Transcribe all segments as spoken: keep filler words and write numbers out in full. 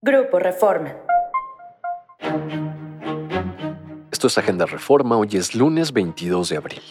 Grupo Reforma. Esto es Agenda Reforma, hoy es lunes veintidós de abril.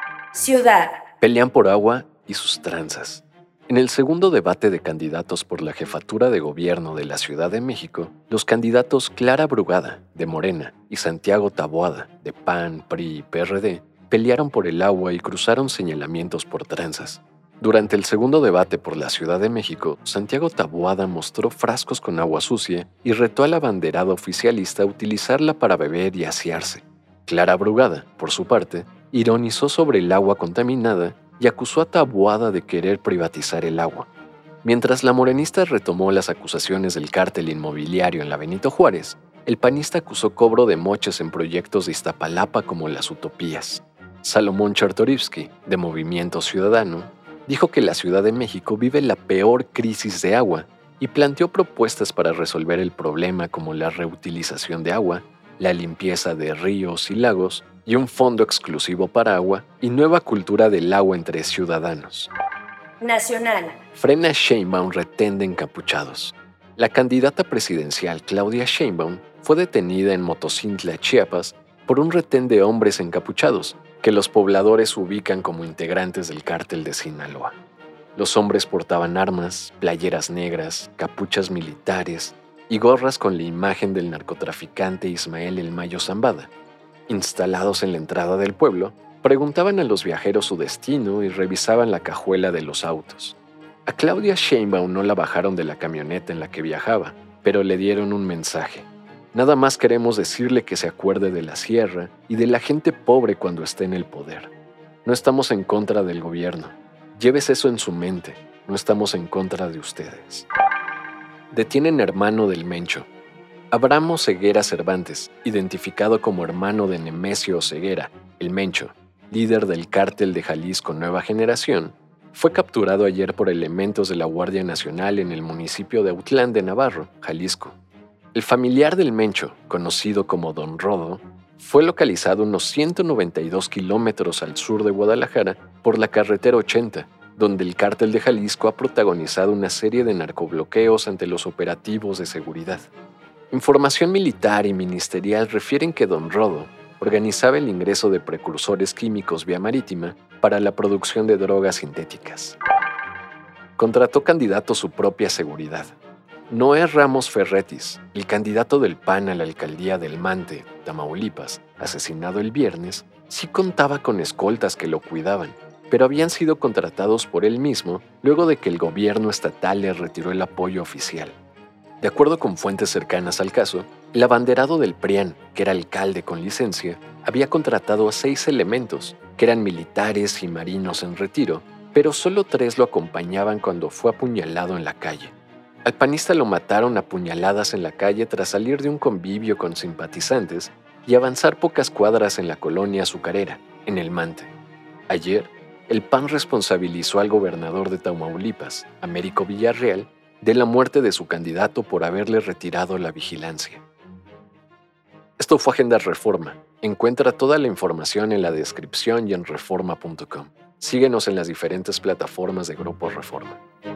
Ciudad. Pelean por agua y sus tranzas. En el segundo debate de candidatos por la jefatura de gobierno de la Ciudad de México, los candidatos Clara Brugada, de Morena, y Santiago Taboada, de P A N, P R I y P R D, pelearon por el agua y cruzaron señalamientos por tranzas. Durante el segundo debate por la Ciudad de México, Santiago Taboada mostró frascos con agua sucia y retó al abanderado oficialista a utilizarla para beber y asearse. Clara Brugada, por su parte, ironizó sobre el agua contaminada y acusó a Taboada de querer privatizar el agua. Mientras la morenista retomó las acusaciones del cártel inmobiliario en la Benito Juárez, el panista acusó cobro de moches en proyectos de Iztapalapa como las Utopías. Salomón Chertorivsky, de Movimiento Ciudadano, dijo que la Ciudad de México vive la peor crisis de agua y planteó propuestas para resolver el problema como la reutilización de agua, la limpieza de ríos y lagos y un fondo exclusivo para agua y nueva cultura del agua entre ciudadanos. Nacional. Frena Sheinbaum retén de encapuchados. La candidata presidencial Claudia Sheinbaum fue detenida en Motocintla, Chiapas, por un retén de hombres encapuchados que los pobladores ubican como integrantes del cártel de Sinaloa. Los hombres portaban armas, playeras negras, capuchas militares y gorras con la imagen del narcotraficante Ismael El Mayo Zambada. Instalados en la entrada del pueblo, preguntaban a los viajeros su destino y revisaban la cajuela de los autos. A Claudia Sheinbaum no la bajaron de la camioneta en la que viajaba, pero le dieron un mensaje. Nada más queremos decirle que se acuerde de la sierra y de la gente pobre cuando esté en el poder. No estamos en contra del gobierno. Lleves eso en su mente. No estamos en contra de ustedes. Detienen hermano del Mencho. Abramo Ceguera Cervantes, identificado como hermano de Nemesio Ceguera, el Mencho, líder del cártel de Jalisco Nueva Generación, fue capturado ayer por elementos de la Guardia Nacional en el municipio de Autlán de Navarro, Jalisco. El familiar del Mencho, conocido como Don Rodo, fue localizado unos ciento noventa y dos kilómetros al sur de Guadalajara por la carretera ochenta, donde el cártel de Jalisco ha protagonizado una serie de narcobloqueos ante los operativos de seguridad. Información militar y ministerial refieren que Don Rodo organizaba el ingreso de precursores químicos vía marítima para la producción de drogas sintéticas. Contrató candidato su propia seguridad. Noé Ramos Ferretis, el candidato del P A N a la alcaldía del Mante, Tamaulipas, asesinado el viernes, sí contaba con escoltas que lo cuidaban, pero habían sido contratados por él mismo luego de que el gobierno estatal le retiró el apoyo oficial. De acuerdo con fuentes cercanas al caso, el abanderado del P R I A N, que era alcalde con licencia, había contratado a seis elementos, que eran militares y marinos en retiro, pero solo tres lo acompañaban cuando fue apuñalado en la calle. Al panista lo mataron a puñaladas en la calle tras salir de un convivio con simpatizantes y avanzar pocas cuadras en la colonia azucarera, en el Mante. Ayer, el P A N responsabilizó al gobernador de Tamaulipas, Américo Villarreal, de la muerte de su candidato por haberle retirado la vigilancia. Esto fue Agenda Reforma. Encuentra toda la información en la descripción y en reforma punto com. Síguenos en las diferentes plataformas de Grupo Reforma.